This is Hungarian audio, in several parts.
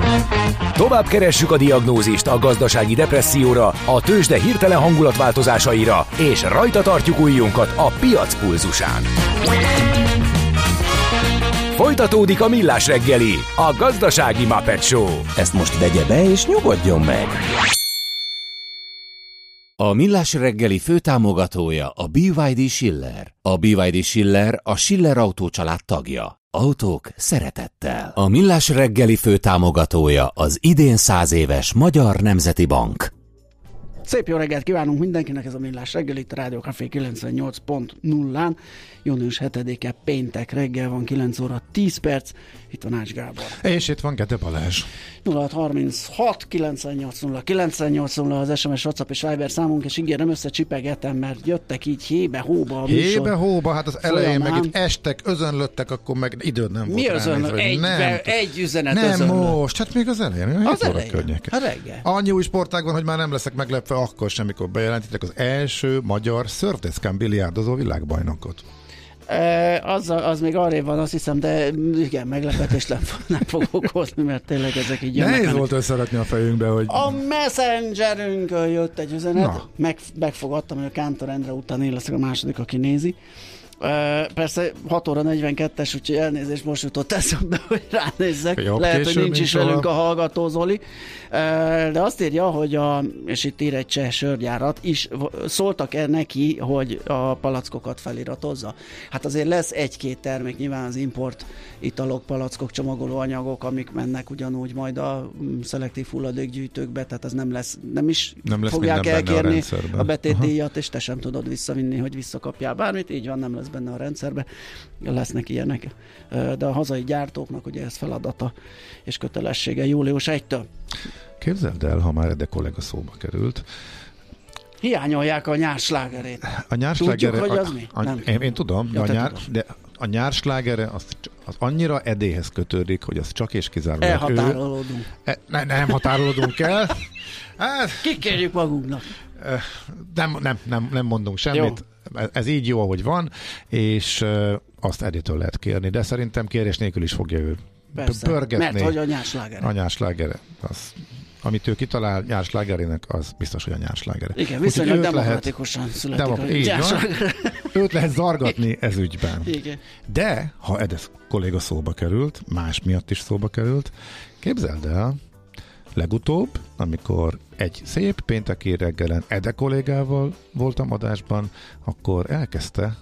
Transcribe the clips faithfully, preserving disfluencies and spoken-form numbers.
Tovább keressük a diagnózist a gazdasági depresszióra, a tőzsde hirtelen hangulatváltozásaira, és rajta tartjuk ujjunkat a piac pulzusán. Folytatódik a Millás reggeli, a gazdasági Muppet Show. Ezt most vegye be és nyugodjon meg! A Millás reggeli főtámogatója a bé vé dé Schiller. A bé vé dé Schiller a Schiller Autó család tagja. Autók szeretettel. A Millás reggeli főtámogatója az idén száz éves Magyar Nemzeti Bank. Szép jó reggelt kívánunk mindenkinek, ez a Millás reggel, itt a Rádió Café kilencvennyolc pont nullán. június hetedike péntek reggel van, kilenc óra tíz perc, itt van Ács Gábor. És itt van Gede Balázs. nulla hat harminchat kilencvennyolc nulla kilencvennyolc nulla az es em es, WhatsApp és Viber számunk, és ígérem, összecsipegetem, mert jöttek így hébe-hóba a műsor. Hébe-hóba, hát az elején folyamán. meg itt estek, özönlöttek, akkor meg időd nem volt. Mi özönlött? Egy, nem, egy üzenet nem özönlött. most, hát még az elején. Az elején, a reggel. Annyi új sportág van, hogy már nem leszek meglepve akkor sem, amikor bejelentitek az első magyar szörfdeszkán biliárdozó világbajnokot. E, az, az még arrébb van, azt hiszem, de igen, meglepetést nem, nem fog okozni, mert tényleg ezek így jönnek. Nehéz volt összerakni a fejünkbe, hogy... A Messengerünkön jött egy üzenet, Meg, megfogadtam, hogy a Kántor Endre után én leszek a második, aki nézi. Uh, persze hat óra negyvenkettes, úgyhogy elnézést, most jutott eszembe, hogy ránézzek. Jobb Lehet, hogy nincs nincs is velünk a hallgató Zoli. Uh, de azt írja, hogy a, és itt ír egy cseh sörgyárat is, szóltak-e neki, hogy a palackokat feliratozza? Hát azért lesz egy-két termék, nyilván az import italok, palackok, csomagolóanyagok, amik mennek ugyanúgy majd a szelektív hulladékgyűjtőkbe, tehát ez nem lesz, nem is nem lesz fogják elkérni a, a betétdíjat, és te sem tudod visszavinni, hogy visszakapjál bármit, így van, nem lesz benne a rendszerbe, lesznek ilyenek. De a hazai gyártóknak ugye ez feladata és kötelessége július elsejétől. Képzeld el, ha már Ede kollega szóba került. Hiányolják a nyárslágerét. A nyárslágere, Tudjuk, hogy az a, mi? a, Nem. Én, én tudom, Ja, de, a nyár, tudom. de a nyárslágere az, az annyira Edéhez kötődik, hogy az csak és kizárólag Elhatárolódunk. ő... E, ne, nem határolódunk el. Hát, kikérjük magunknak. Nem, nem, nem, nem mondunk semmit. Jó. Ez így jó, ahogy van, és azt Editől lehet kérni, de szerintem kérés nélkül is fogja ő Persze, pörgetni. mert hogy a nyárslágere. A nyárslágere. Az, amit ő kitalál nyárslágerének, az biztos, hogy a nyárslágere. Igen, viszonylag demokratikusan lehet, születik demok- a nyárslágere. Őt lehet zargatni ez ügyben. Igen. De, ha Edes kolléga szóba került, más miatt is szóba került, képzeld el, legutóbb, amikor egy szép pénteki reggelen Ede kollégával voltam adásban, akkor elkezdte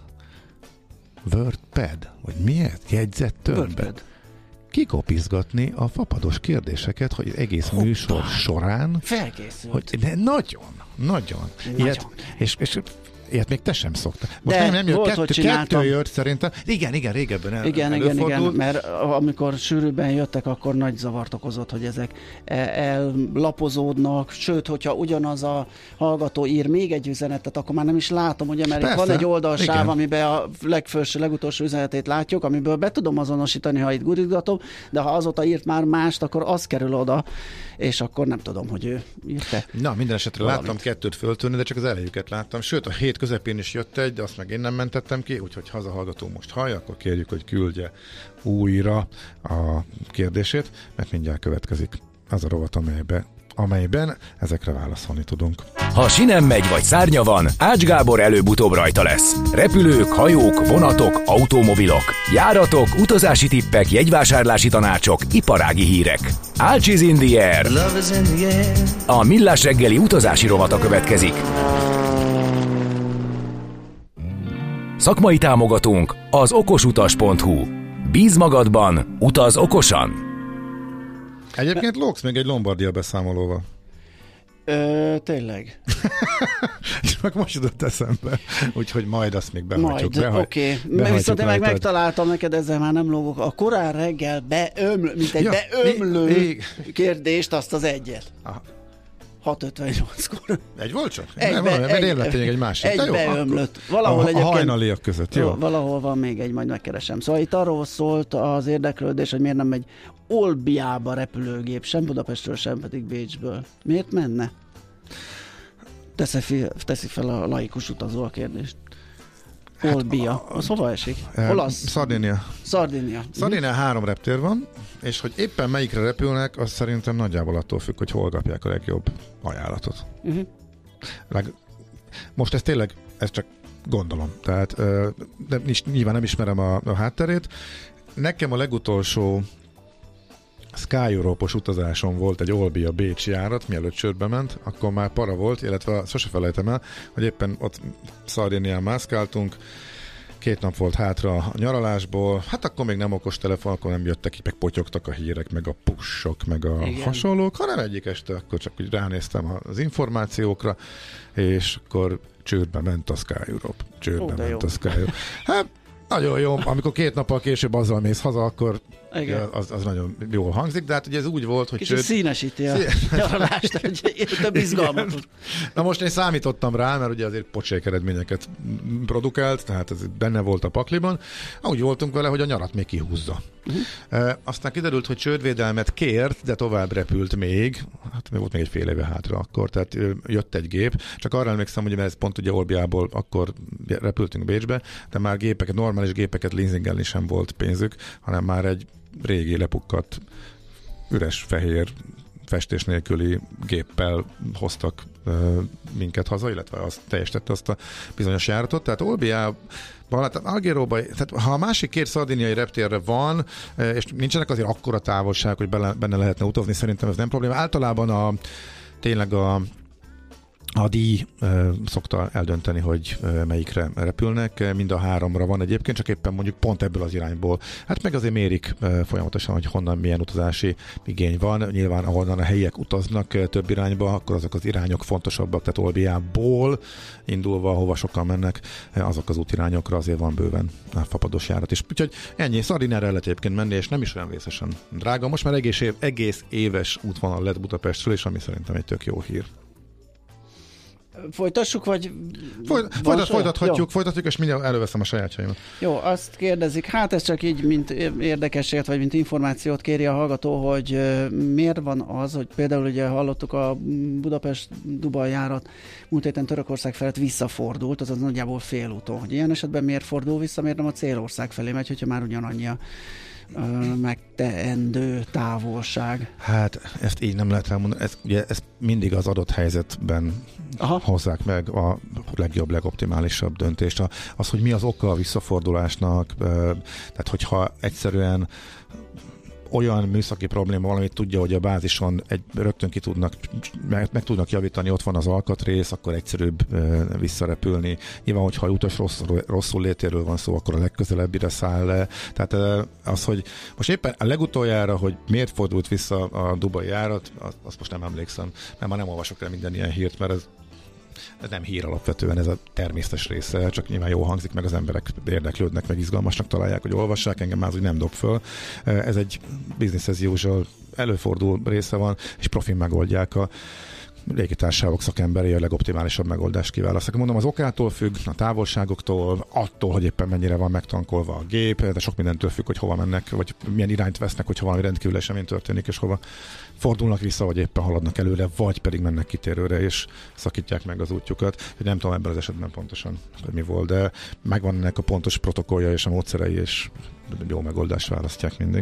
WordPad, vagy miért? Jegyzett tömbbe. Kikopizgatni a fapados kérdéseket, hogy egész Hoppa. műsor során felkészült. Hogy, de nagyon, nagyon. nagyon. Ilyet, és, és ilyet még te sem szoktál. Most de nem, nem jött, volt, kettő, kettő jött szerintem. Igen, igen, régebben el, igen, igen, igen, mert mert amikor sűrűbben jöttek, akkor nagy zavart okozott, hogy ezek ellapozódnak, sőt, hogyha ugyanaz a hallgató ír még egy üzenetet, akkor már nem is látom, ugye, mert persze, itt van egy oldalsáv, igen. amiben a legfelső, legutolsó üzenetét látjuk, amiből be tudom azonosítani, ha itt gurítgatom, de ha azóta írt már mást, akkor az kerül oda, és akkor nem tudom, hogy ő írte. Na, minden esetre valamit. Láttam kettőt föltörni, de csak az elejüket láttam. Sőt, a hét közepén is jött egy, de azt meg én nem mentettem ki, úgyhogy hazahallgató most hallja, akkor kérjük, hogy küldje újra a kérdését, mert mindjárt következik az a rovat, amelybe, amelyben ezekre válaszolni tudunk. Ha sinem megy vagy szárnya van, Ács Gábor előbb-utóbb rajta lesz. Repülők, hajók, vonatok, automobilok, járatok, utazási tippek, jegyvásárlási tanácsok, iparági hírek. Ács is in the air. A Millás reggeli utazási rovata következik. Szakmai támogatónk az okosutas pont hu. Bíz magadban, utaz okosan! Egyébként lógsz még egy Lombardia beszámolóval. Ö, tényleg. És meg most jutott eszembe, úgyhogy majd azt még behagyjuk. Majd, oké. Okay. Viszont én meg megtaláltam neked, ezzel már nem lógok. A korán reggel beömlő, mint egy ja, beömlő é, é. kérdést, azt az egyet. Aha. hat ötvennyolckor. Egy volt csak? Egy nem, be, valami, mert egy, én lettem egy másik. Egy beömlött. Valahol a, a hajnaliak között, jó? Valahol van még egy, majd megkeresem. Szóval itt arról szólt az érdeklődés, hogy miért nem megy Olbiába repülőgép, sem Budapestről, sem pedig Bécsből. Miért menne? Teszi fel, teszi fel a laikus utazó a kérdést. Olbia. Az hova esik? Olasz? Szardénia. Szardénia. Szardénia három reptér van, és hogy éppen melyikre repülnek, az szerintem nagyjából attól függ, hogy hol kapják a legjobb ajánlatot. Uh-huh. Leg... Most ez tényleg, ez csak gondolom, tehát de nyilván nem ismerem a, a hátterét. Nekem a legutolsó Sky Europe-os utazáson volt egy Olbia Bécs járat, mielőtt csődbe ment, akkor már para volt, illetve sose felejtem el, hogy éppen ott Szardénián mászkáltunk, két nap volt hátra a nyaralásból, hát akkor még nem okos telefon, akkor nem jöttek ki, meg potyogtak a hírek, meg a pushok, meg a igen. hasonlók, hanem egyik este akkor csak úgy ránéztem az információkra, és akkor csődbe ment a Sky Europe. Csődbe Ó, ment jó. a Sky Europe. Hát nagyon jó, amikor két nappal később azzal mész haza, akkor az, az nagyon jól hangzik, de hát ugye ez úgy volt, hogy... Kicsit csőd... színesíti a nyaralást, hogy több izgalmat. Na most én számítottam rá, mert ugye azért pocsék eredményeket produkált, tehát ez benne volt a pakliban. Úgy voltunk vele, hogy a nyarat még kihúzza. Uh-huh. E, aztán kiderült, hogy csődvédelmet kért, de tovább repült még. Hát még volt még egy fél éve hátra akkor, tehát jött egy gép. Csak arra emlékszem, hogy ez pont ugye Olbiából akkor repültünk Bécsbe, de már gépeket, normális gépeket leasingelni sem volt pénzük, hanem már egy régi lepukkat üres fehér festés nélküli géppel hoztak uh, minket haza, illetve az teljesítette azt a bizonyos járatot. Tehát Olbiában, hát Algéróban, tehát ha a másik két szardiniai reptérre van, és nincsenek azért akkora távolság, hogy bele, benne lehetne utazni, szerintem ez nem probléma. Általában a tényleg a A díj e, szokta eldönteni, hogy e, melyikre repülnek. Mind a háromra van egyébként, csak éppen mondjuk pont ebből az irányból. Hát meg azért mérik e, folyamatosan, hogy honnan milyen utazási igény van. Nyilván ahonnan a helyiek utaznak e, több irányba, akkor azok az irányok fontosabbak, tehát Olbiából indulva, hova sokan mennek, e, azok az útirányokra azért van bőven a fapados járat is. Úgyhogy ennyi, Szardinára lehet egyébként menni, és nem is olyan vészesen drága. Most már egész, év, egész éves útvonal lett Budapestről, és ami szerintem egy tök jó hír. Folytassuk, vagy... Folyt, folytat, folytathatjuk, folytatjuk, és mindjárt előveszem a sajátjaimat. Jó, azt kérdezik, hát ez csak így, mint érdekességet, vagy mint információt kéri a hallgató, hogy uh, miért van az, hogy például ugye hallottuk a Budapest-Dubaj járat múlt héten Törökország felett visszafordult, azaz nagyjából félúton, hogy ilyen esetben miért fordul vissza, miért nem a célország felé megy, hogyha már ugyanannyi a megteendő távolság. Hát ezt így nem lehet elmondani. Ez, ugye, ezt mindig az adott helyzetben Aha. hozzák meg a legjobb, legoptimálisabb döntést. Az, hogy mi az oka a visszafordulásnak, tehát hogyha egyszerűen olyan műszaki probléma valamit tudja, hogy a bázison egy, rögtön ki tudnak, meg, meg tudnak javítani, ott van az alkatrész, akkor egyszerűbb e, visszarepülni. Nyilván, hogyha utas rosszul, rosszul létéről van szó, akkor a legközelebbire száll le. Tehát e, az, hogy most éppen a legutoljára, hogy miért fordult vissza a dubai járat, azt, azt most nem emlékszem, mert már nem olvasok el minden ilyen hírt, mert ez ez nem hír alapvetően, ez a természetes része, csak nyilván jól hangzik, meg az emberek érdeklődnek, meg izgalmasnak találják, hogy olvassák, engem már úgy nem dob föl. Ez egy business as usual, előfordul része van, és profin megoldják a légitársaságok szakemberei a legoptimálisabb megoldást kiválasztják. Mondom, az okától függ, a távolságoktól, attól, hogy éppen mennyire van megtankolva a gép, de sok mindentől függ, hogy hova mennek, vagy milyen irányt vesznek, hogyha valami rendkívül esemény történik, és hova fordulnak vissza, vagy éppen haladnak előre, vagy pedig mennek kitérőre, és szakítják meg az útjukat. Nem tudom ebben az esetben pontosan, hogy mi volt, de megvan ennek a pontos protokollja és a módszerei, és jó megoldást választják mindig.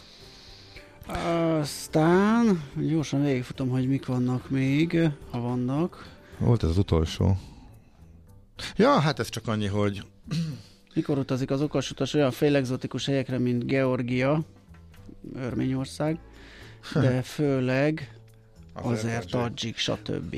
Aztán gyorsan végigfutom, hogy mik vannak még, ha vannak. Volt ez az utolsó. Ja, hát ez csak annyi, hogy... Mikor utazik az okasutas olyan félexotikus helyekre, mint Georgia, Örményország, de főleg azért Tadzsik, stb.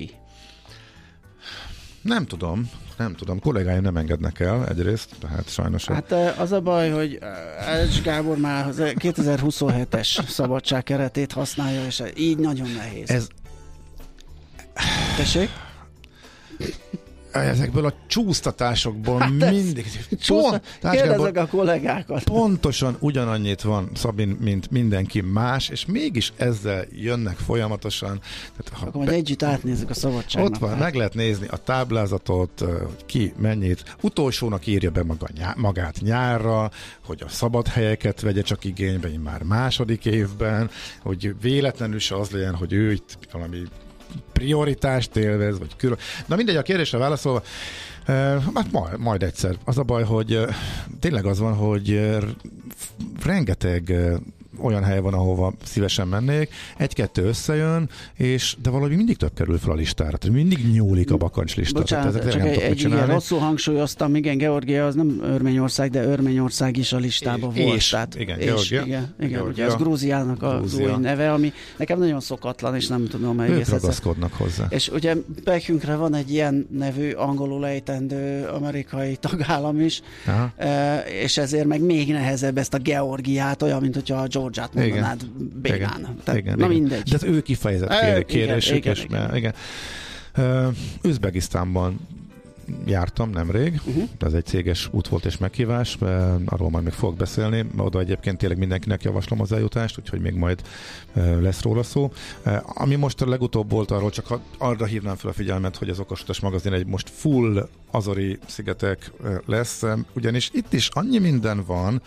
Nem tudom, nem tudom. Kollégáim nem engednek el egyrészt, tehát sajnos... Hát az a baj, hogy Ács Gábor már az kétezer-huszonhetes szabadság keretét használja, és így nagyon nehéz. Ez... Tessék? Ezekből a csúsztatásokból hát mindig... Pont, kérdezzek a kollégákat. Pontosan ugyanannyit van, Szabin, mint mindenki más, és mégis ezzel jönnek folyamatosan. Tehát, akkor majd be... együtt átnézzük a szabadságnak. Ott van, meg lehet nézni a táblázatot, hogy ki mennyit. Utolsónak írja be maga, magát nyárra, hogy a szabad helyeket vegye csak igénybe, már második évben, hogy véletlenül se az legyen, hogy ő itt valami prioritást élvez, vagy külön. Na mindegy, a kérdésre válaszolva, hát majd, majd egyszer. Az a baj, hogy tényleg az van, hogy rengeteg olyan hely van, ahova szívesen mennék, egy-kettő összejön, és de valahogy mindig több kerül fel a listára. Tehát mindig nyúlik a bakancslista. Bocsánat, tehát csak egy, egy igen, rosszul hangsúlyoztam, igen, Georgia az nem Örményország, de Örményország is a listában és, volt. És, tehát, igen, és, Georgia. Igen, igen Georgia. ugye az Grúziának a Grúzia. új neve, ami nekem nagyon szokatlan, és nem tudom meg egész ragaszkodnak hozzá. És ugye Bekünkre van egy ilyen nevű, angolul ejtendő amerikai tagállam is, e, és ezért meg még nehezebb ezt a Georgiát, olyan, mint hogyha a Georgiát mondanád bénán. Tehát, igen, na igen. mindegy. De az ő kifejezett e, kérésük. Igen, és, igen, igen. igen. Üzbegisztánban jártam nemrég, uh-huh. ez egy céges út volt és meghívás, arról majd még fogok beszélni, oda egyébként tényleg mindenkinek javaslom az eljutást, úgyhogy még majd lesz róla szó. Ami most a legutóbb volt, arról csak arra hívnám fel a figyelmet, hogy az Okosutas magazin egy most full Azori szigetek lesz, ugyanis itt is annyi minden van,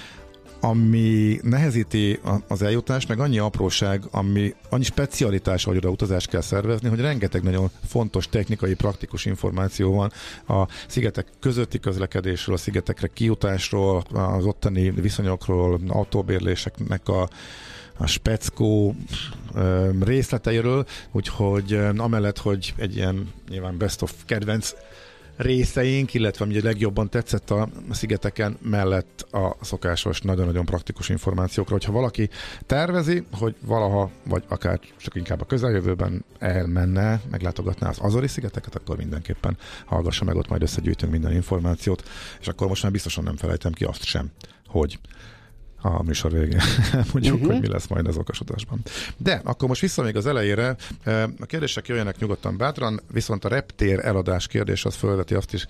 ami nehezíti az eljutást, meg annyi apróság, ami annyi specialitás, hogy oda utazást kell szervezni, hogy rengeteg nagyon fontos technikai, praktikus információ van a szigetek közötti közlekedésről, a szigetekre kijutásról, az ottani viszonyokról, autóbérléseknek a a speckó ö, részleteiről, úgyhogy ö, amellett, hogy egy ilyen nyilván best of kedvenc részeink, illetve ami legjobban tetszett a szigeteken mellett a szokásos, nagyon-nagyon praktikus információkra, hogyha valaki tervezi, hogy valaha, vagy akár csak inkább a közeljövőben elmenne, meglátogatná az Azori szigeteket, akkor mindenképpen hallgassa meg, ott majd összegyűjtünk minden információt, és akkor most már biztosan nem felejtem ki azt sem, hogy a műsor végén mondjuk, uh-huh. hogy mi lesz majd az Okosutasban. De akkor most vissza még az elejére, a kérdések jöjjenek nyugodtan bátran, viszont a reptér eladás kérdés az fölveti azt is,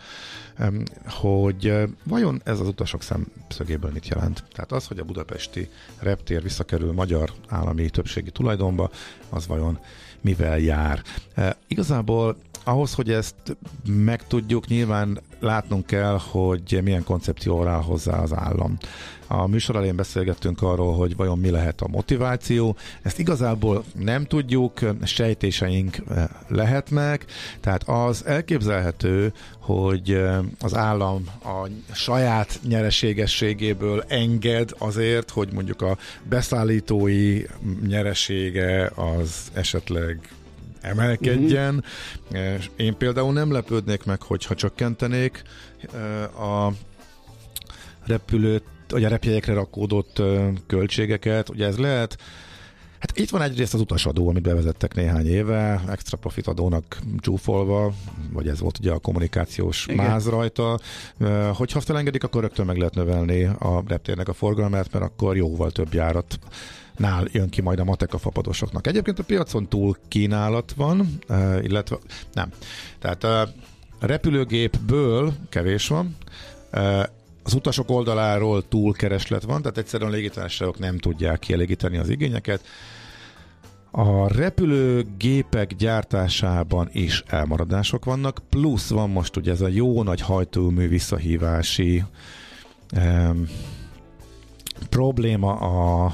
hogy vajon ez az utasok szemszögéből mit jelent? Tehát az, hogy a budapesti reptér visszakerül magyar állami többségi tulajdonba, az vajon mivel jár? Igazából ahhoz, hogy ezt megtudjuk, nyilván látnunk kell, hogy milyen koncepcióval áll hozzá az állam. A műsor elején beszélgettünk arról, hogy vajon mi lehet a motiváció. Ezt igazából nem tudjuk, sejtéseink lehetnek, tehát az elképzelhető, hogy az állam a saját nyereségességéből enged azért, hogy mondjuk a beszállítói nyeresége az esetleg emelkedjen. Uh-huh. Én például nem lepődnék meg, hogyha csökkentenék a repülőt, vagy a repjegyekre rakódott költségeket. Ugye ez lehet, hát itt van egyrészt az utasadó, amit bevezettek néhány éve, extra profit adónak csúfolva, vagy ez volt ugye a kommunikációs igen. máz rajta. Hogyha azt elengedik, akkor rögtön meg lehet növelni a reptérnek a forgalmát, mert akkor jóval több járat nál jön ki majd a matek a fapadosoknak. Egyébként a piacon túl kínálat van, illetve nem. Tehát a repülőgépből kevés van, az utasok oldaláról túl kereslet van, tehát egyszerűen a légitársaságok nem tudják kielégíteni az igényeket. A repülőgépek gyártásában is elmaradások vannak, plusz van most ugye ez a jó nagy hajtómű visszahívási um, probléma a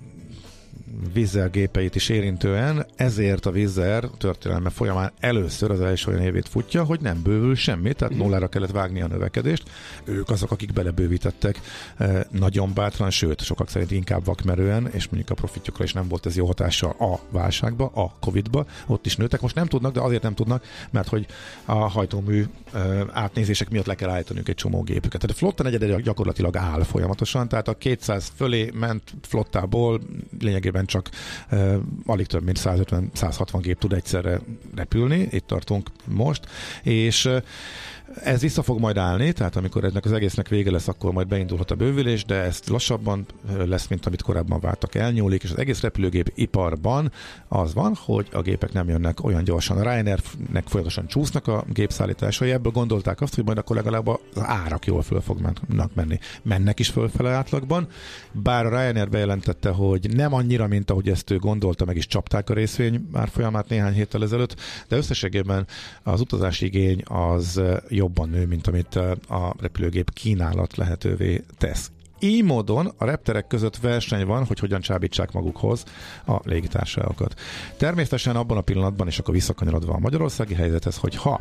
Wizz Air gépeit is érintően, ezért a Wizz Air történelme folyamán először az első olyan évét futja, hogy nem bővül semmi, tehát nullára kellett vágni a növekedést. Ők azok, akik belebővítettek eh, nagyon bátran, sőt, sokak szerint inkább vakmerően, és mondjuk a profitjukra is nem volt ez jó hatással a válságba, a Covidba, ott is nőtek. Most nem tudnak, de azért nem tudnak, mert hogy a hajtómű eh, átnézések miatt le kell állítaniuk egy csomó gépüket. Tehát a flotta negyede gyakorlatilag áll folyamatosan, tehát a kétszáz fölé ment flottából lényegében csak uh, alig több mint százötven-százhatvan gép tud egyszerre repülni, itt tartunk most, és uh, ez vissza fog majd állni, tehát amikor ennek az egésznek vége lesz, akkor majd beindulhat a bővülés, de ezt lassabban lesz, mint amit korábban vártak, elnyúlik, és az egész repülőgép iparban az van, hogy a gépek nem jönnek olyan gyorsan. A Ryanairnek folyamatosan csúsznak a gépszállításai, ebből gondolták azt, hogy majd akkor legalább az árak jól föl fognak menni. Mennek is fölfele átlagban, bár a Ryanair bejelentette, hogy nem annyira, mint ahogy ezt ő gondolta, meg is csapták a részvény árfolyamát néhány héttel ezelőtt, de összességében az utazási igény az jobban nő, mint amit a repülőgép kínálat lehetővé tesz. Így módon a repterek között verseny van, hogy hogyan csábítsák magukhoz a légitársaságokat. Természetesen abban a pillanatban, és akkor visszakanyarodva a magyarországi helyzethez, hogy ha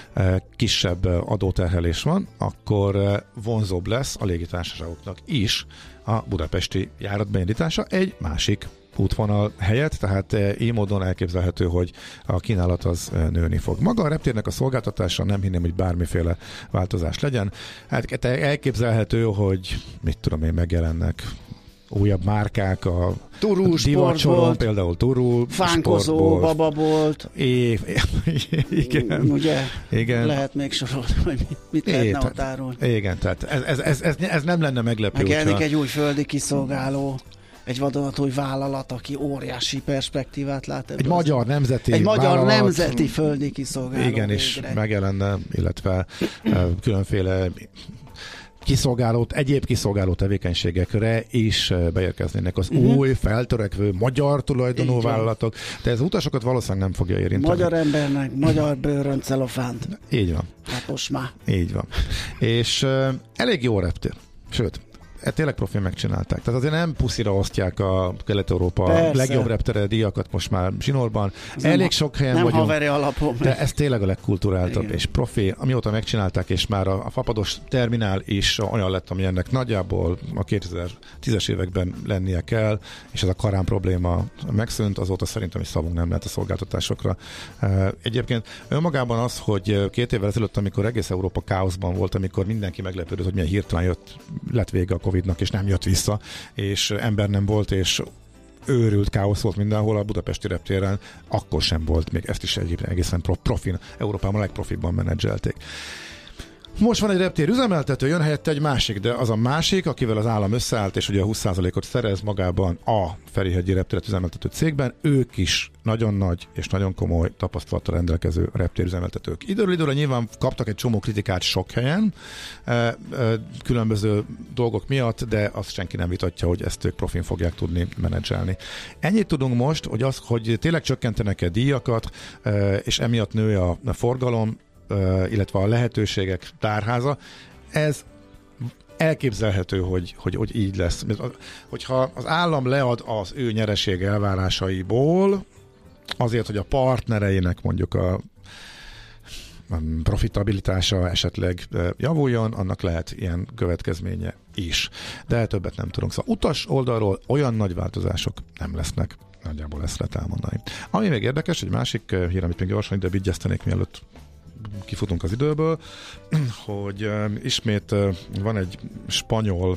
kisebb adóterhelés van, akkor vonzóbb lesz a légitársaságoknak is a budapesti járatbeindítása egy másik útvonal helyett, tehát így módon elképzelhető, hogy a kínálat az nőni fog. Maga a reptérnek a szolgáltatása nem hinném, hogy bármiféle változás legyen. Hát elképzelhető, hogy mit tudom én, megjelennek újabb márkák a Turul, divacsoron, például Turul, Fánkozó, Bababolt. É, igen. Ugye? Igen. Lehet még sorolni, hogy mit, mit lehetne ott árulni. Igen, tehát ez, ez, ez, ez, ez nem lenne meglepő. Megjelenik egy új földi kiszolgáló, egy vadonatúj vállalat, aki óriási perspektívát lát ebből. Egy magyar nemzeti Egy magyar vállalat, nemzeti földi kiszolgáló. Igen, végre. És megjelenne, illetve különféle kiszolgálót, egyéb kiszolgáló tevékenységekre is beérkeznének az uh-huh. új, feltörekvő, magyar tulajdonú vállalatok, de ez utasokat valószínűleg nem fogja érinteni. Magyar embernek, magyar bőrön celofánt. Így van. Hát most már. Így van. És uh, elég jó reptér. Sőt, tényleg profil megcsinálták. Tehát azért nem puszira osztják a Kelet-Európa Persze. legjobb reptere díjakat most már zsinórban. Ez elég sok helyen nem vagyunk. haveri alapon. De ez tényleg a legkulturáltabb Igen. és profi. Amióta megcsinálták, és már a, a fapados terminál is olyan lett, ami ennek nagyjából a kétezer-tízes években lennie kell, és ez a karán probléma megszűnt, azóta szerintem is szavunk nem lehet a szolgáltatásokra. Egyébként önmagában az, hogy két évvel ezelőtt, amikor egész Európa káoszban volt, amikor mindenki meglepődött, hogy milyen hirtelen jött, lett vége a Covidnak, és nem jött vissza, és ember nem volt, és őrült káosz volt mindenhol, a budapesti reptéren akkor sem volt, még ezt is egyébként egészen profin, Európában a legprofibban menedzselték. Most van egy reptér üzemeltető, jön helyette egy másik, de az a másik, akivel az állam összeállt, és ugye a húsz százalékot szerez magában a Ferihegyi reptéret üzemeltető cégben, ők is nagyon nagy és nagyon komoly tapasztalattal rendelkező reptérüzemeltetők. Időről időre nyilván kaptak egy csomó kritikát sok helyen, különböző dolgok miatt, de azt senki nem vitatja, hogy ezt ők profin fogják tudni menedzselni. Ennyit tudunk most, hogy az, hogy tényleg csökkentenek-e díjakat, és emiatt nő a forgalom, illetve a lehetőségek tárháza, ez elképzelhető, hogy, hogy, hogy így lesz. Hogyha az állam lead az ő nyereség elvárásaiból, azért, hogy a partnereinek mondjuk a profitabilitása esetleg javuljon, annak lehet ilyen következménye is. De többet nem tudunk. Szóval utas oldalról olyan nagy változások nem lesznek. Nagyjából ezt lehet elmondani. Ami még érdekes, egy másik hír, amit még gyorsan ide vigyeztenék, mielőtt kifutunk az időből, hogy uh, ismét uh, van egy spanyol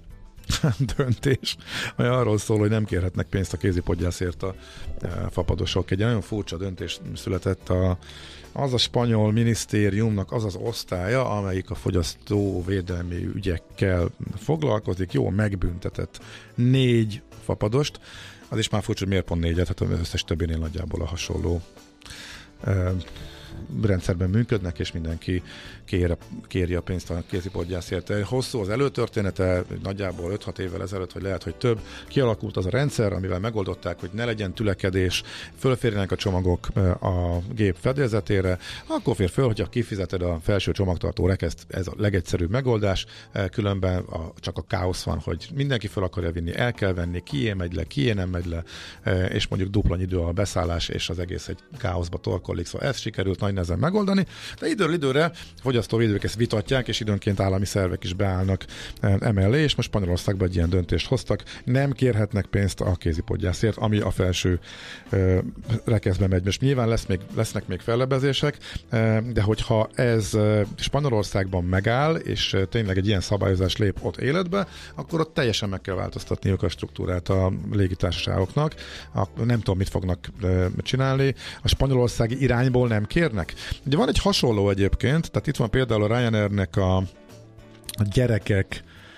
döntés, ami arról szól, hogy nem kérhetnek pénzt a kézipodgyászért a uh, fapadosok. Egy nagyon furcsa döntés született a, az a spanyol minisztériumnak az az osztálya, amelyik a fogyasztóvédelmi ügyekkel foglalkozik, jó megbüntetett négy fapadost. Az is már furcsa, hogy miért pont négyet, hát az összes többinél nagyjából a hasonló uh, rendszerben működnek, és mindenki kér, kéri a pénzt a kézipodgyászért. Hosszú az előtörténete, nagyjából öt-hat évvel ezelőtt, vagy lehet, hogy több, kialakult az a rendszer, amivel megoldották, hogy ne legyen tülekedés, fölférjenek a csomagok a gép fedélzetére, akkor fér föl, hogyha kifizeted a felső csomagtartó rekeszt, ez a legegyszerűbb megoldás, különben a, csak a káosz van, hogy mindenki föl akarja vinni, el kell venni, kié megy le, kié nem megy le, és mondjuk dupla idő a beszállás, és az egész egy káoszba torkollik, szóval ez sikerült nagy nehezen megoldani, de időről időre fogyasztóvédők ezt vitatják, és időnként állami szervek is beállnak emellé, és most Spanyolországban egy ilyen döntést hoztak, nem kérhetnek pénzt a kézipodgyászért, ami a felső uh, rekeszbe megy. Most nyilván lesz még, lesznek még fellebezések, uh, de hogyha ez uh, Spanyolországban megáll, és uh, tényleg egy ilyen szabályozás lép ott életbe, akkor ott teljesen meg kell változtatniuk a struktúrát a légitársaságoknak. A, nem tudom, mit fognak uh, csinálni. A spanyolországi irányból nem kérnek. Ugye van egy hasonló egyébként, tehát itt van például a Ryanairnek a, a gyerekek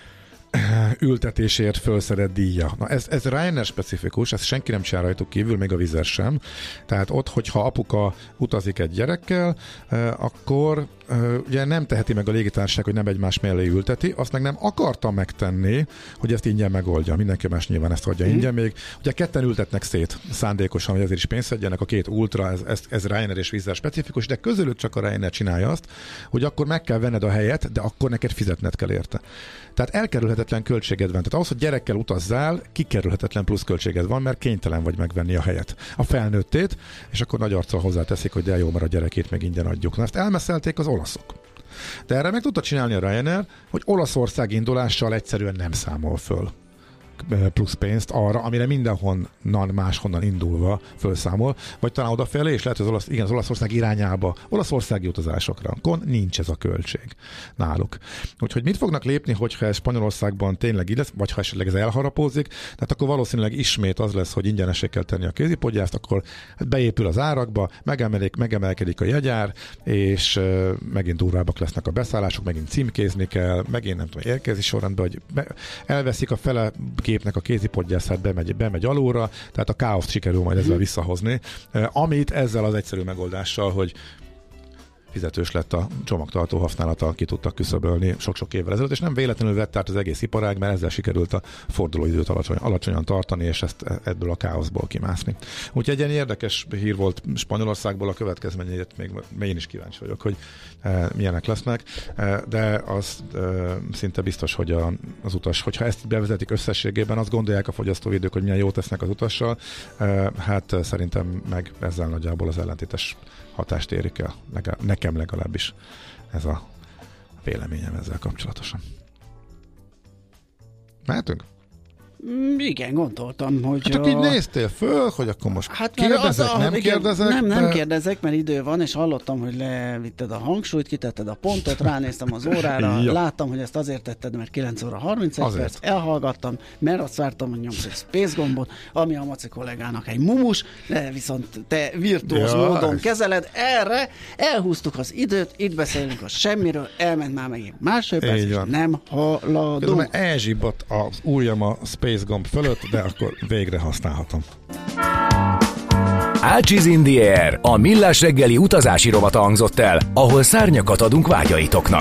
ültetésért fölszedett díja. Na ez, ez Ryanair specifikus, ezt senki nem csinál rajtuk kívül, még a Wizz Air sem. Tehát ott, hogyha apuka utazik egy gyerekkel, akkor ugye nem teheti meg a légitársaság, hogy nem egymás mellé ülteti, azt meg nem akarta megtenni, hogy ezt ingyen megoldja. Mindenki más nyilván ezt hagyja mm. ingyen még. Ugye ketten ültetnek szét szándékosan, hogy ezért is pénzt szedjenek, a két ultra, ez, ez, ez Ryanair és Wizz Air specifikus, de közülük csak a Ryanair csinálja azt, hogy akkor meg kell venned a helyet, de akkor neked fizetned kell érte. Tehát elkerülhetetlen költség pluszköltséged van. Tehát ahhoz, hogy gyerekkel utazzál, kikerülhetetlen pluszköltséged van, mert kénytelen vagy megvenni a helyet. A felnőttét, és akkor nagy arccal hozzáteszik, hogy de jó, mert a gyerekét meg ingyen adjuk. Na, ezt elmeszelték az olaszok. De erre meg tudta csinálni a Ryanair, hogy Olaszország indulással egyszerűen nem számol föl plusz pénzt arra, amire mindenhonnan máshonnan indulva felszámol, vagy talán odafelé, és lehet, hogy az, Olasz, igen, az Olaszország irányába, olaszországi utazásokra, akkor nincs ez a költség náluk. Úgyhogy mit fognak lépni, hogyha ez Spanyolországban tényleg így lesz, vagy ha esetleg ez elharapózik, tehát akkor valószínűleg ismét az lesz, hogy ingyenesé kell tenni a kézipodgyászt, akkor beépül az árakba, megemelik, megemelkedik a jegyár, és uh, megint durvábbak lesznek a beszállások, megint címkézni kell, megint nem tudom, érkezni sorrendben, hogy be, elveszik a fele képnek a kézipodgyászát, bemegy, bemegy alulra, tehát a káoszt sikerül majd ezzel visszahozni, amit ezzel az egyszerű megoldással, hogy fizetős lett a csomagtartó használata, ki tudtak küszöbölni sok-sok évvel ezelőtt, és nem véletlenül vett át az egész iparág, mert ezzel sikerült a fordulóidőt alacsony, alacsonyan tartani, és ezt ebből a káoszból kimászni. Úgyhogy egy ilyen érdekes hír volt Spanyolországból, a következményét még, még én is kíváncsi vagyok, hogy e, milyenek lesznek, e, de az e, szinte biztos, hogy a, az utas, hogyha ezt bevezetik összességében, azt gondolják a fogyasztóvédők, hogy milyen jót tesznek az utassal, e, hát szerintem meg ezzel nagyjából az ellentétes hatást érik el. Nekem legalábbis ez a véleményem ezzel kapcsolatosan. Mehetünk? Igen, gondoltam, hogy... Hát csak a... így néztél föl, hogy akkor most hát kérdezek, a, nem igen, kérdezek? Nem, nem de... kérdezek, mert idő van, és hallottam, hogy levitted a hangsúlyt, kitetted a pontot, ránéztem az órára, ja. Láttam, hogy ezt azért tetted, mert kilenc óra harmincegy azért. perc, elhallgattam, mert azt vártam, hogy nyomsz egy space gombot, ami a Maci kollégának egy mumus, de viszont te virtuóz ja, módon ez... kezeled. Erre elhúztuk az időt, itt beszélünk a semmiről, elment már megint másfél perc, és nem haladunk. Közben elzsibbott az ujjam a Space gomb fölött, de akkor végre használhatom. Ácsiz in the Air, a millás reggeli utazási rovata hangzott el, ahol szárnyakat adunk vágyaitoknak.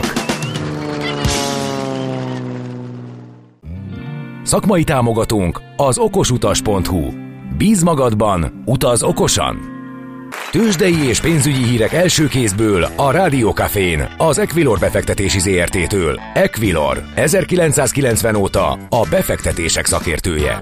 Szakmai támogatónk az okosutas pont hu. Bíz magadban, utaz okosan! Tőzsdei és pénzügyi hírek első kézből a Rádió Cafén, az Equilor befektetési zé er té-től. Equilor, ezerkilencszázkilencven óta a befektetések szakértője.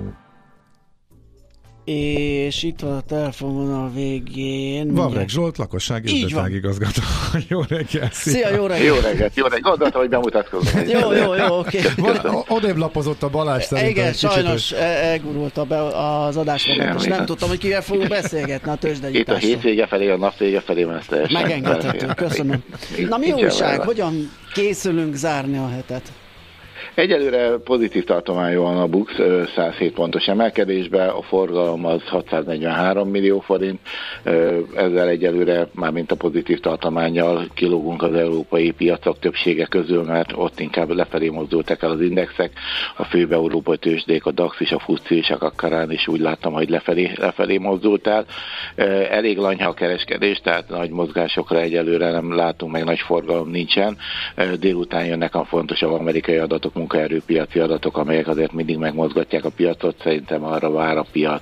És itt van a telefonvonal végén. Vavreg Zsolt, lakossági üzletágigazgató. Jó reggelt! Szia, jó reggelt! Jó reggelt, jó reggelt! Gondoltam, hogy bemutatkozom. Jó, jó, jó, oké. Odébb lapozott a Balázs szerintem. Igen, sajnos elgurult az adásmagat, és nem tudtam, hogy kivel fogunk beszélgetni a tőzsdegyításról. Itt a hétvége felé, a nap vége felé, mert teljesen megengedhető, köszönöm. Na mi újság? Hogyan készülünk zárni a hetet? Egyelőre pozitív tartományú van a BUX százhét pontos emelkedésben, a forgalom az hatszáznegyvenhárom millió forint, ezzel egyelőre mármint a pozitív tartománnyal kilógunk az európai piacok többsége közül, mert ott inkább lefelé mozdultak el az indexek, a főbb európai tőzsdék, a DAX és a FUCI és a Kakkarán is úgy láttam, hogy lefelé, lefelé mozdult el. Elég lanyha a kereskedés, tehát nagy mozgásokra egyelőre nem látunk, meg nagy forgalom nincsen. Délután jönnek a fontosabb amerikai adatok, munkaerőpiaci adatok, amelyek azért mindig megmozgatják a piacot, szerintem arra vár a piac.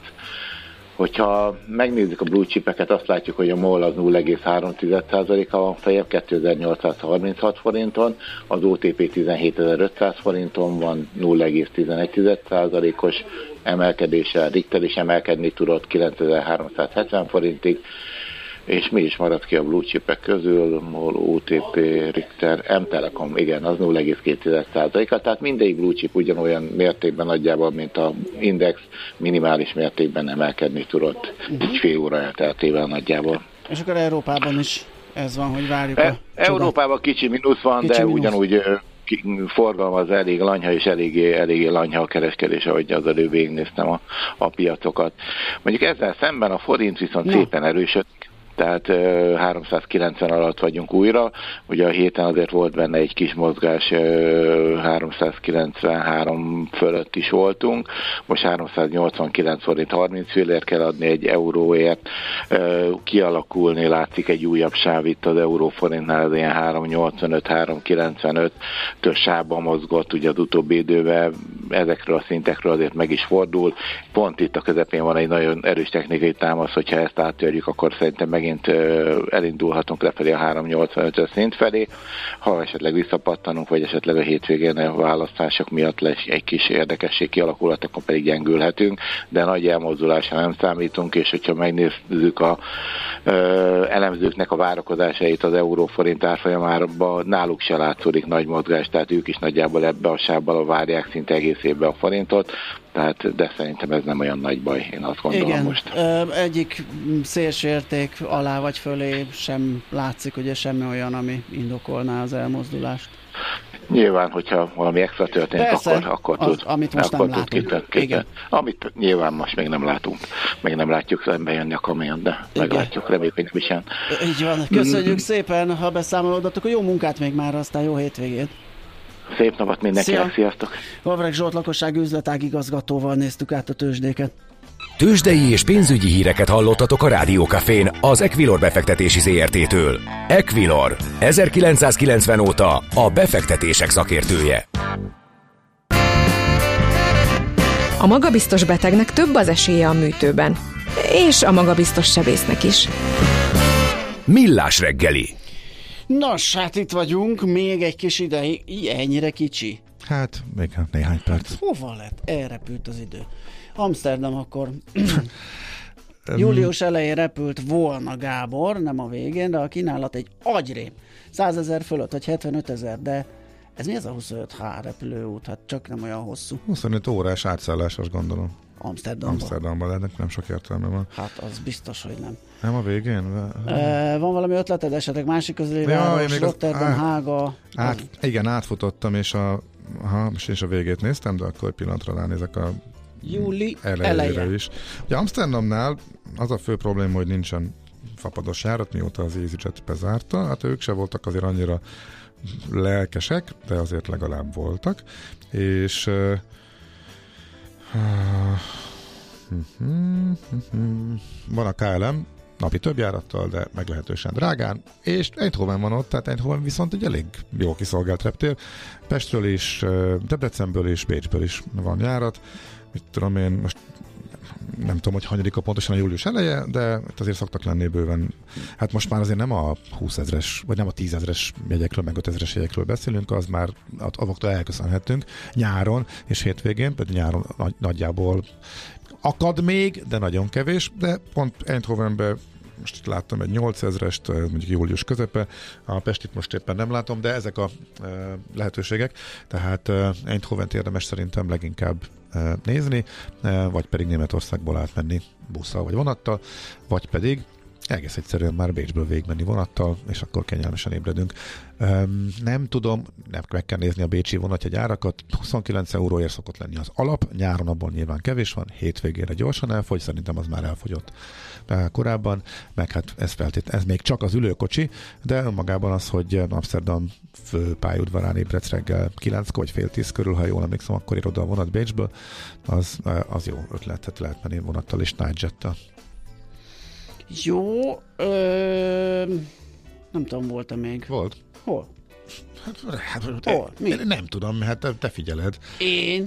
Hogyha megnézzük a blue chipeket, azt látjuk, hogy a MOL az nulla egész három százaléka van fejebb, kétezer-nyolcszázharminchat forinton, az o té pé tizenhétezer-ötszáz forinton van, nulla egész tizenegy százalékos emelkedéssel, Richter is emelkedni tudott kilencezer-háromszázhetven forintig, és mi is maradt ki a blue chipek közül, MOL, o té pé, Richter, M-Telekom, igen, az nulla egész két százaléka, tehát mindegyik blue chip ugyanolyan mértékben nagyjából, mint a index, minimális mértékben emelkedni tudott, uh-huh. Így fél óra elteltével nagyjából. És akkor Európában is ez van, hogy várjuk e- a Európában kicsi mínusz van, kicsi de mínusz. Ugyanúgy forgalom az elég lanyha, és eléggé, eléggé lanyha a kereskedés, ahogy az előbb végignéztem a, a piacokat. Mondjuk ezzel szemben a forint viszont ja. szépen erősödik, tehát uh, háromszázkilencven alatt vagyunk újra, ugye a héten azért volt benne egy kis mozgás, uh, háromszázkilencvenhárom fölött is voltunk, most háromszáznyolcvankilenc forint harminc fillért kell adni egy euróért, uh, kialakulni látszik egy újabb sáv itt az euróforintnál, az ilyen háromszáznyolcvanöt háromszázkilencvenöt től sávban mozgott ugye az utóbbi időben, ezekről a szintekről azért meg is fordul, pont itt a közepén van egy nagyon erős technikai támasz, hogyha ezt áttörjük, akkor szerintem megint megint elindulhatunk lefelé a három nyolcvanötös szint felé. Ha esetleg visszapattanunk, vagy esetleg a hétvégén a választások miatt lesz egy kis érdekesség kialakulhat, akkor pedig gyengülhetünk, de nagy elmozdulásra nem számítunk, és hogyha megnézzük a ö, elemzőknek a várakozásait az euró-forint árfolyamában, náluk se látszódik nagy mozgás, tehát ők is nagyjából ebbe a sávban várják szinte egész évben a forintot, tehát, de szerintem ez nem olyan nagy baj, én azt gondolom. Igen, most. Ö, egyik szélső érték alá vagy fölé sem látszik, ugye semmi olyan, ami indokolná az elmozdulást. Nyilván, hogyha valami extra történik, Persze, akkor, akkor az, tud. amit most akkor nem tud látunk. Képen, Igen. Amit nyilván most még nem látunk. Még nem látjuk szembe jönni a kamion, de Igen. meglátjuk, reméljük, hogy nem is jön. Így van, köszönjük szépen, ha beszámolódott, jó munkát még már, aztán jó hétvégét. Szép napot mindenkinek, Szia. sziasztok! Vavreg Zsolt lakossági üzletág igazgatóval néztük át a tőzsdéket. Tőzsdei és pénzügyi híreket hallottatok a Rádiókafén az Equilor befektetési zé er té-től. Equilor, ezerkilencszázkilencven óta a befektetések szakértője. A magabiztos betegnek több az esélye a műtőben. És a magabiztos sebésznek is. Millás reggeli. Nos, hát itt vagyunk, még egy kis ideig, ennyire kicsi. Hát, még néhány perc. Hova lett? Elrepült az idő. Amsterdam akkor július elején repült volna, Gábor, nem a végén, de a kínálat egy agyrém. százezer fölött, vagy hetvenötezer, de ez mi ez a huszonöt há repülőút? Hát csak nem olyan hosszú. huszonöt órás átszállásos, gondolom. Amsterdamban. Amsterdamban, de ennek nem sok értelme van. Hát az biztos, hogy nem. Nem a végén? E, van valami ötleted esetleg másik közeli Ja, város, én még az- Rotterdam, á- Hága? Át, igen, átfutottam, és a, aha, most én is a végét néztem, de akkor egy pillanatra ránézek a Júli elejére eleje. is. Ugye Amsterdamnál az a fő probléma, hogy nincsen fapados járat, mióta az EasyJet bezárta. Hát ők se voltak azért annyira lelkesek, de azért legalább voltak. És uh, uh, van a ká el em, napi több járattal, de meglehetősen drágán, és Eindhoven van ott, tehát Eindhoven viszont egy elég jó kiszolgált reptér. Pestről is, Debrecenből is, Bécsből is van járat. Mit tudom én, most nem tudom, hogy hanyadika pontosan a július eleje, de azért szoktak lenni bőven. Hát most már azért nem a húszezres, vagy nem a tízezres jegyekről, meg ötezres jegyekről beszélünk, az már avoktól elköszönhetünk nyáron és hétvégén, pedig nyáron nagy, nagyjából akad még, de nagyon kevés, de pont Eindhovenben most itt láttam egy nyolcezrest, mondjuk július közepe, a Pestit most éppen nem látom, de ezek a e, lehetőségek, tehát e, Eindhovent érdemes szerintem leginkább e, nézni, e, vagy pedig Németországból átmenni busszal vagy vonattal, vagy pedig egész egyszerűen már Bécsből végigmenni vonattal, és akkor kényelmesen ébredünk. Um, nem tudom, nem meg kell nézni a bécsi vonatjegyárakat, huszonkilenc euróért szokott lenni az alap, nyáron abból nyilván kevés van, hétvégére gyorsan elfogy, szerintem az már elfogyott korábban, meg hát ez, feltét, ez még csak az ülőkocsi, de önmagában az, hogy Amsterdam főpályaudvarán ébredsz reggel kilenckor vagy fél tíz körül, ha jól emlékszem, akkor ér oda a vonat Bécsből, az, az jó ötlet, tehát lehet menni vonattal és Nightjettel. Jó, ö, nem tudom, volt-e még? Volt. Hol? Hát, hát, Hol? Mi? Nem tudom, hát te, te figyeled. Én?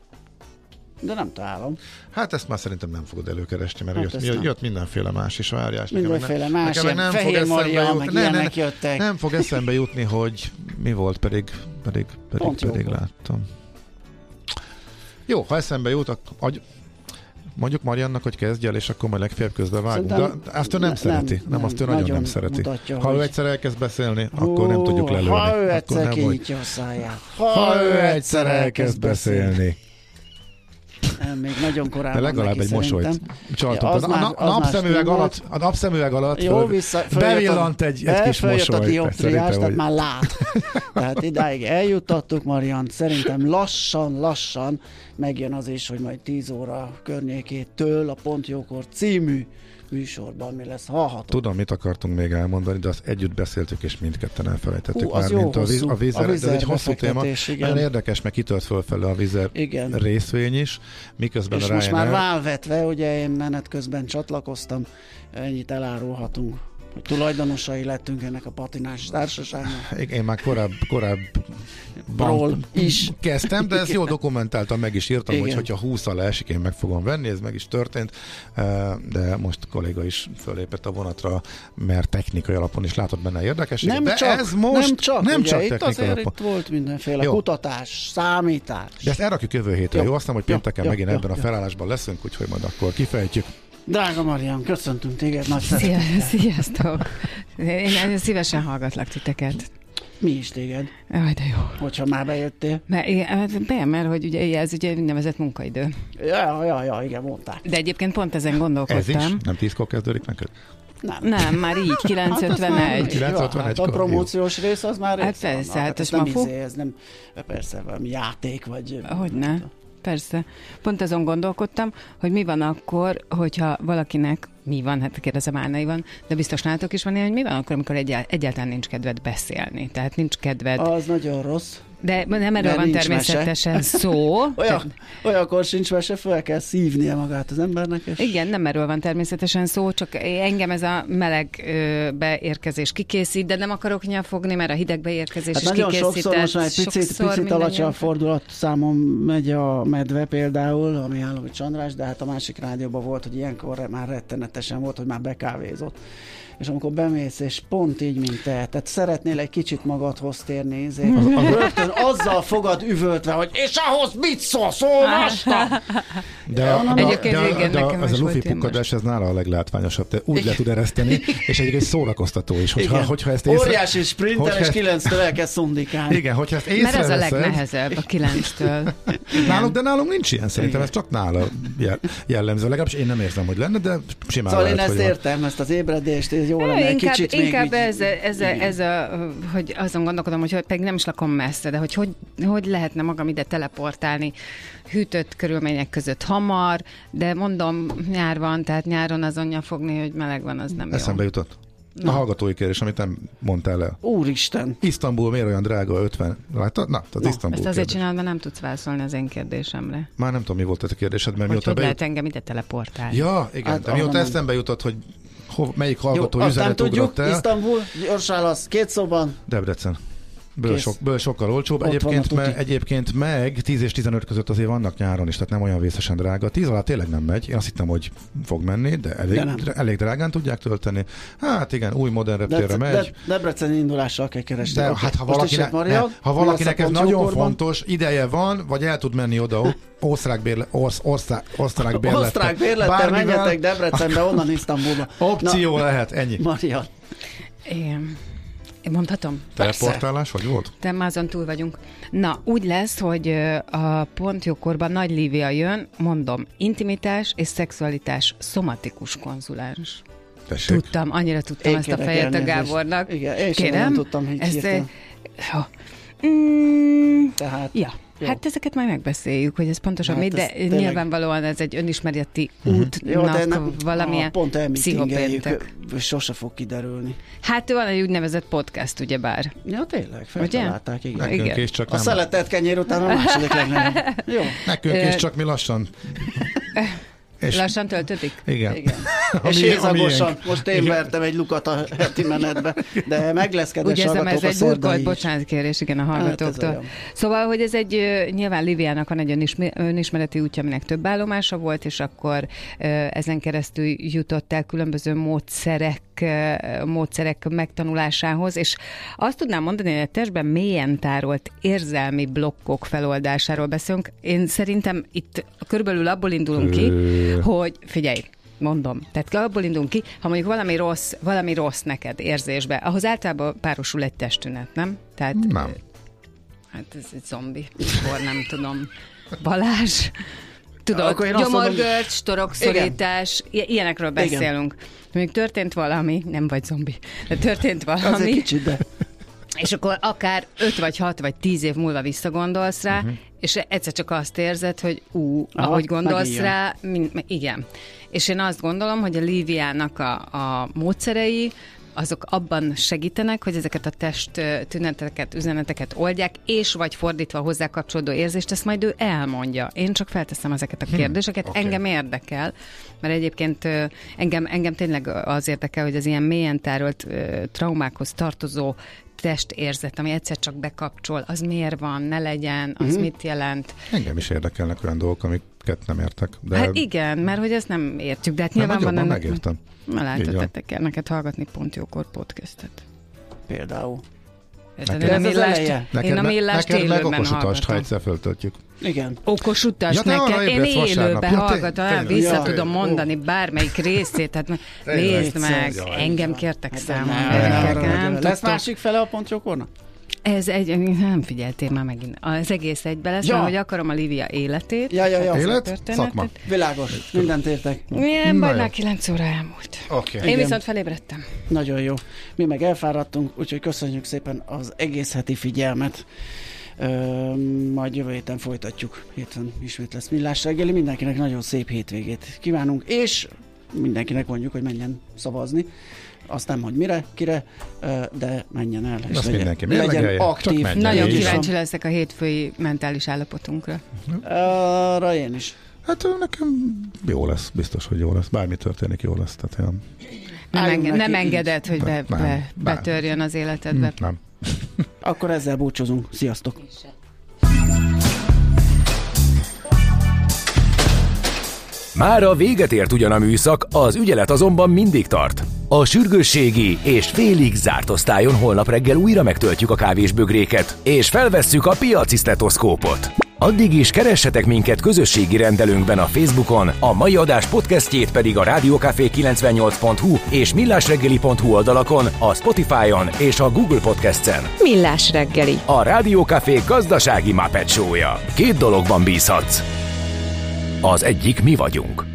De nem találom. Hát ezt már szerintem nem fogod előkeresni, mert Hát jött, ezt nem. jött mindenféle más is, várjás. Mindenféle más, nekem ilyen nem fog Fehér eszembe Maria, jutni. meg Ne, ne, ilyenek ne, jöttek. nem fog eszembe jutni, hogy mi volt, pedig, pedig, pedig, Pont pedig jó volt. láttam. Jó, ha eszembe jut, akkor mondjuk Mariannak, hogy kezdj el, és akkor majd legfeljebb közben vágunk. Szerintem De azt ő nem ne- szereti. nem, Nem, azt ő nem, nagyon nem nagyon szereti. mutatja, ha hogy- ő egyszer elkezd beszélni, akkor nem tudjuk lelőni. Ha ő Akkor egyszer nem, hogy- kinyitja a száját. Ha ő egyszer elkezd beszélni. Nem, még nagyon korán De van legalább neki, egy mosolyt szerintem. csaltunk. Ja, az a, már- a, az a, már napszemüveg stimmelt. alatt, a napszemüveg alatt Jó, föl, vissza, följött bevillant a, egy, egy kis följött mosoly. a dioptriás, Szerintem, tehát hogy- már lát. Tehát idáig eljuttattuk, Mariant. Szerintem lassan, lassan megjön az is, hogy majd tíz óra környékétől a Pont Jókor című műsorban mi lesz hallható. Tudom, mit akartunk még elmondani, de azt együtt beszéltük, és mindketten elfelejtettük Hú, az már, jó mint a, víz, hosszú. a vízer, A de ez egy vízer hosszú téma. befektetés, igen. Nagyon érdekes, meg kitört fölfele a vízer Igen. részvény is, miközben És a most már Ryanair... válvetve, ugye én menet közben csatlakoztam, ennyit elárulhatunk. hogy tulajdonosai lettünk ennek a patinás társaságnak. Én már korább, korább Ról is kezdtem, de ezt jól dokumentáltam, meg is írtam, igen. hogy hogyha húszal leesik, én meg fogom venni, ez meg is történt, de most a kolléga is fölépett a vonatra, mert technikai alapon is látott benne érdekességet. Nem de csak, ez most nem csak, nem ugye, csak itt technikai azért alapon. Itt volt mindenféle jó. Kutatás, számítás. De ezt elrakjuk jövő hétre, jó? jó? Aztán, hogy pénteken jó, megint jó, ebben jó. a felállásban leszünk, úgyhogy majd akkor kifejtjük. Drága Marian, köszöntünk téged, nagy Szia, szeretettel. Sziasztok! Én szívesen hallgatlak titeket. Mi is téged, Jaj, de jó. hogyha már bejöttél. Mert, be, mert hogy ugye ez ugye úgynevezett munkaidő. Ja, ja, ja, igen, mondták. De egyébként pont ezen Ez gondolkodtam. is? Nem tízkor kezdődik neked? Nem. Nem, már így, kilenc ötvenegy. kilenc ötvenegy Hát a promóciós rész az már Hát része persze, annak. hát ez ez nem ma fog- izé, ez nem, persze, valami játék, vagy... Hogyne? Persze. Pont azon gondolkodtam, hogy mi van akkor, hogyha valakinek, mi van, hát kérdezem Árnai van, de biztos nálatok is van ilyen, hogy mi van akkor, amikor egyált, egyáltalán nincs kedved beszélni. Tehát nincs kedved. Az nagyon rossz. De nem erről De van nincs természetesen mese. szó. Olyan, olyankor sincs mese, fel kell szívnia magát az embernek. És... Igen, nem erről van természetesen szó, csak engem ez a meleg ö, beérkezés kikészít, de nem akarok nyafogni, mert a hideg beérkezés Hát is nagyon kikészített. sokszor most már egy picit, Sokszor picit alacsony mindannyian. fordulat számon megy a medve például, ami Állami Csandrás, de hát a másik rádióban volt, hogy ilyenkor már rettenetesen volt, hogy már bekávézott. És amikor bemész, és pont így, mint te, tehát szeretnél egy kicsit magadhoz térni, ezért rögtön azzal fogad üvöltve, hogy és ahhoz mit szólsz, olvastam! De, a, de, Egyébként de, igen, de nekem ez is a lufi volt ilyen pukkadás, ez nála a leglátványosabb. Te úgy le tud ereszteni, és egyébként szórakoztató is. Hogyha, Igen. hogyha ezt észre... Óriási sprinter, hogyha és ezt- kilenctől elkezd szundikálni. Igen, hogyha ezt Mert ez a észreveszed... legnehezebb a kilenctől. Nálunk, de nálunk nincs ilyen szerintem, Igen. ez csak nála jel- jellemző. Legalábbis én nem érzem, hogy lenne, de simán Szóval én lehet, ezt hogy van. értem, ezt az ébredést, ez jó lenne, egy inkább, kicsit inkább még ez, ez, a, ez a, hogy azon gondolkodom, hogy, hogy pedig nem is lakom messze, de hogy, hogy hogy lehetne magam ide teleportálni hűtött körülmények között hamar, de mondom, nyár van, tehát nyáron azon nyafogni, hogy meleg van, az nem Eszembe jó. jutott. A hallgatói kérdés, amit nem mondtál el. Úristen! Isztambul miért olyan drága ötven? Láttad? Na, az Na, Isztambul Ezt azért kérdés. csinálod, mert nem tudsz válaszolni az én kérdésemre. Már nem tudom, mi volt ez a kérdésed, mert Hogy mióta hogy lehet bejut... engem ide teleportálni? Ja, igen, Hát, de mióta ahonnan- eszembe jutott, hogy hol, melyik Jó, hallgató azt nem üzenet tudjuk, ugrott el. Isztambul, gyors válasz, két szóban. Debrecen. Ből, Kész. sok, ből sokkal olcsóbb. Ott Egyébként, van a me, tuti. egyébként meg tíz és tizenöt között azért vannak nyáron is, tehát nem olyan vészesen drága. tíz alá tényleg nem megy. Én azt hittem, hogy fog menni, de elég, De nem. elég drágán tudják tölteni. Hát igen, új modern reptérre De, megy. de, Debreceni indulással kell keresni. De Oké. hát ha Most valakinek, is Maria, ne, ha mi valakinek lesz ez a nagyon pontjókorban? fontos, ideje van, vagy el tud menni oda o- osztrák, bérle, orsz, osztrák, osztrák bérlettel. Osztrák bérlettel Bármivel menjetek Debrecenbe, onnan Isztambulba. Opció lehet, ennyi. Na, Maria, Igen. Én mondhatom? Teleportálás, vagy volt? De már azon túl vagyunk. Na, úgy lesz, hogy ö, a pont jókorban Nagy Lívia jön, mondom, intimitás és szexualitás szomatikus konzuláns. Tessék. Tudtam, annyira tudtam Én ezt a kérek fejet a elnézést. Gábornak. Igen, én sem Kérem? nagyon tudtam, hogy Ezt, hirtelen. ö, mm, Tehát, ja. Jó. Hát ezeket majd megbeszéljük, hogy ez pontosan Hát mi, de ez tényleg- nyilvánvalóan ez egy önismereti jó, de útnak nem, valamilyen ha pont elmitingeljük, pszichopéntek. sose fog kiderülni. Hát van egy úgynevezett podcast, ugyebár. Ja, tényleg, Ugye? feltalálták, igen. Nekünk Igen. is csak A nem. szeletett kenyér után a második legnagyobb. Jó. Nekünk Ö, is csak mi lassan. És Lassan töltődik? igen. Igen. A És mi- a hézagosan, miénk. most én Igen. vertem egy lukat a heti menetbe, de meg lesz, kedves Úgy érzem, hallgatók, ez a egy burkolt szerdai is. bocsánatkérés, igen, a Hát ez hallgatóktól. olyan. Szóval, hogy ez egy, ö, nyilván Liviának van egy önisme- önismereti útja, aminek több állomása volt, és akkor ö, ezen keresztül jutott el különböző módszerek, ö, módszerek megtanulásához, és azt tudnám mondani, hogy a testben mélyen tárolt érzelmi blokkok feloldásáról beszélünk. Én szerintem itt körülbelül abból indulunk ki, hogy figyelj, mondom, tehát abból indulunk ki, ha mondjuk valami rossz, valami rossz neked érzésbe, ahhoz általában párosul egy testtünet, nem? Tehát, Nem. hát ez egy zombi, akkor nem tudom. Balázs, tudod, Akkor én azt mondom- gyomorgörcs, torokszorítás, i- ilyenekről Igen. beszélünk. Mondjuk történt valami, nem vagy zombi, de történt Az egy valami, kicsit, de és akkor akár öt vagy hat vagy tíz év múlva visszagondolsz rá, Mhm. uh-huh. és egyszer csak azt érzed, hogy ú, Aha, ahogy gondolsz megijön. rá, min, igen. És én azt gondolom, hogy a Líviának a, a módszerei azok abban segítenek, hogy ezeket a test tüneteket, üzeneteket oldják, és vagy fordítva hozzá kapcsolódó érzést, ezt majd ő elmondja. Én csak felteszem ezeket a kérdéseket, hmm, okay. Engem érdekel, mert egyébként engem, engem tényleg az érdekel, hogy az ilyen mélyen tárolt traumákhoz tartozó testérzet, ami egyszer csak bekapcsol, az miért van, ne legyen, az uh-huh. mit jelent. Engem is érdekelnek olyan dolgok, amiket nem értek. De... Hát igen, mert hogy ezt nem értjük, de hát nem, nyilván van ennek... megértem. Látod, te kell neked hallgatni Pont Jókor podcastet. Például. Neked, én a Millást, én a Millást neked élőben meg okos utasd, ha hallgatom. egyszer föltöltjük. Igen. Okos utas Ja, neked, én élőben ja, hallgatom, te, vissza ja, tudom ó. mondani bármelyik részét, tehát nézd meg, jaj, engem jaj. kértek számon. Hát, lesz másik fele a Pont Jókornak? Ez egy, nem figyeltél már megint, az egész egybe lesz, ja. mert hogy akarom a Lívia életét. Ja, ja, ja. Élet, szakma. Világos, mindent értek. Milyen baj, már kilenc óra elmúlt. Okay. Én viszont felébredtem. Nagyon jó. Mi meg elfáradtunk, úgyhogy köszönjük szépen az egész heti figyelmet. Ö, majd jövő héten folytatjuk. Hétfőn ismét lesz Millás reggeli. Mindenkinek nagyon szép hétvégét kívánunk, és mindenkinek mondjuk, hogy menjen szavazni. Azt nem, hogy mire, kire, de menjen el, és azt legyen, legyen aktív. Nagyon kíváncsi leszek a hétfői mentális állapotunkra. Arra én is. Hát nekem jó lesz, biztos, hogy jó lesz. Bármi történik, jó lesz. Tehát olyan... Nem, enge- nem engedett, hogy be, nem, be, betörjön az életedbe. Nem. Akkor ezzel búcsúzunk. Sziasztok! Mára véget ért ugyan a műszak, az ügyelet azonban mindig tart. A sürgősségi és félig zárt osztályon holnap reggel újra megtöltjük a kávésbögréket, és felvesszük a piaci sztetoszkópot. Addig is keressetek minket közösségi rendelőnkben a Facebookon, a mai adás podcastjét pedig a rádiókafé kilencvennyolc pont hu és millásreggeli pont hu oldalakon, a Spotify-on és a Google Podcast-en. Millás reggeli. A Rádiókafé gazdasági Muppet show-ja. Két dologban bízhatsz. Az egyik mi vagyunk.